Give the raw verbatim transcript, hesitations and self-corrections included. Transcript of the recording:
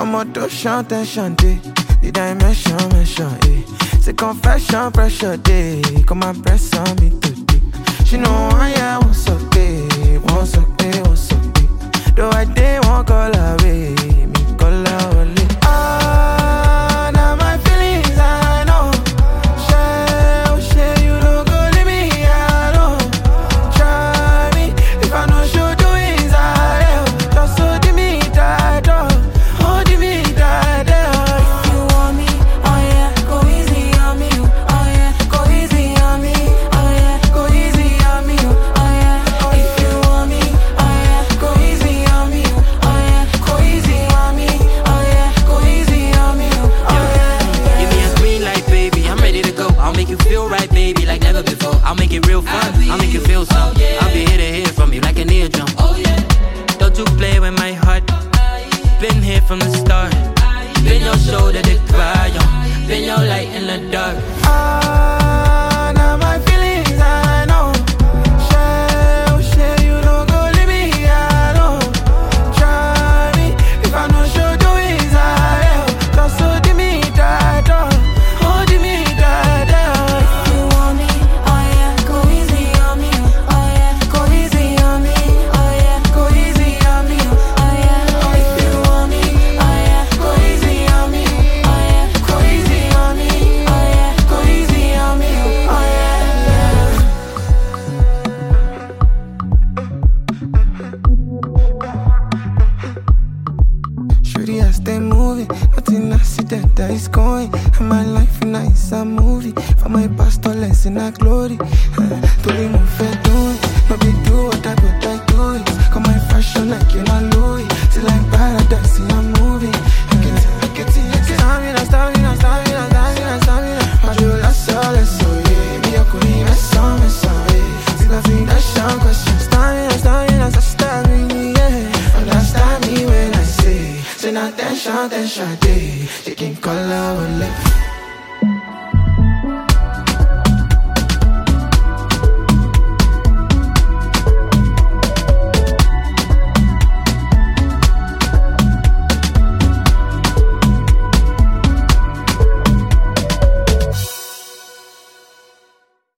I'm a to chante, chante. The dimension, mention, eh. C'est confession, pressure, day. Come and press on me today. She know I am what's up, day. What's up, day, what's up, day. Though I day won't call away. Me call away. Ah, now my feelings I know. Share, oh share, you don't go leave me alone. Try me, if I know show do is I just so give me that door. Oh, give me that door. If you want me, oh yeah, go easy on me. Oh yeah, go easy on me. Oh yeah, go easy on me. Oh yeah, if you want me, oh yeah, go easy on me. Oh yeah, go easy on me. Oh yeah, go easy on me. Oh yeah. Give me a green light, baby, I'm ready to go. I'll make you feel right, baby, like never before. I'll make it real fun, I'll make you feel some. I'll be here to hear from you like an eardrum. Don't you play with my heart. Been here from the start. Been your shoulder to cry on. Been your light in the dark. Ah, now my feelings I know. Share, oh share, you don't go leave me alone. Try me, if I know show do is I just so give me that door. Oh, give me that door. If you want me, oh yeah, go easy on me. Oh yeah, go easy on me. Oh yeah, go easy on me. Oh yeah. If you want me, oh yeah, go easy on me. Oh yeah, go easy on me. Oh yeah, go easy on me. Oh yeah. Shorty, I stay moving, nothing accident that is going. And my life nice, a movie. For my pastor, in a glory. To be more fair doing, no big do what I but I do it. Come my fashion like you're not Louis. See like paradise in a movie. I get it, I get it, I get it. Stamina, stamina, stamina, stamina, stamina. But you lost all the soul, yeah. Me, I couldn't even song, me song, yeah. See the thing that sound question. Stamina, stamina, so stamina, yeah. Understand me when I say, say not tension, tension, day. Taking color, left.